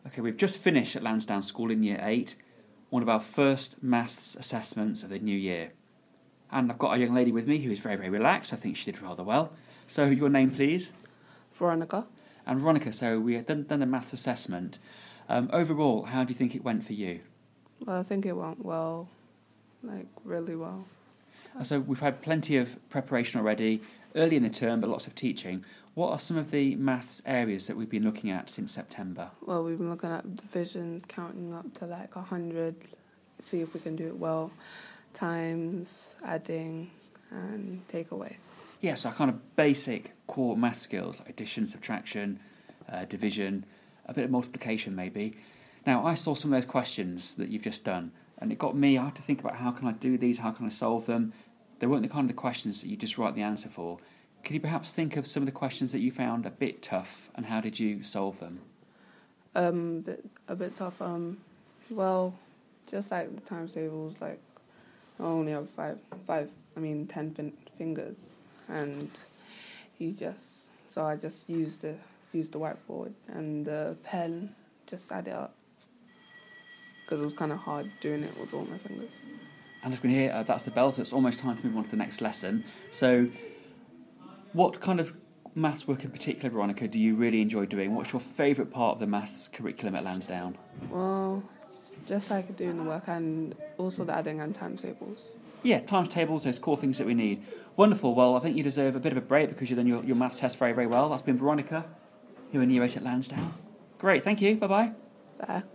Okay, we've just finished at Lansdowne School in Year 8, one of our first maths assessments of the new year. And I've got a young lady with me who is very, very relaxed. I think she did rather well. So your name, please? Veronica. And Veronica, so we have done the maths assessment. Overall, how do you think it went for you? Well, I think it went well, really well. So we've had plenty of preparation already, early in the term, but lots of teaching. What are some of the maths areas that we've been looking at since September? Well, we've been looking at divisions, counting up to 100, see if we can do it well, times, adding, and take away. Yeah, so kind of basic core math skills, like addition, subtraction, division, a bit of multiplication maybe. Now, I saw some of those questions that you've just done, and it got me, I had to think about how can I do these, how can I solve them. They weren't the kind of the questions that you just write the answer for. Could you perhaps think of some of the questions that you found a bit tough, and how did you solve them? A bit tough. Well, just like the times tables, I only have 10 fingers, and I just used the whiteboard and the pen, just add it up, because it was kind of hard doing it with all my fingers. And as we can hear, that's the bell, so it's almost time to move on to the next lesson. So, what kind of maths work in particular, Veronica, do you really enjoy doing? What's your favourite part of the maths curriculum at Lansdowne? Well, just doing the work and also the adding and times tables. Yeah, times tables, those core things that we need. Wonderful. Well, I think you deserve a bit of a break because you've done your maths test very, very well. That's been Veronica, here in Year 8 at Lansdowne. Great, thank you. Bye-bye. Bye.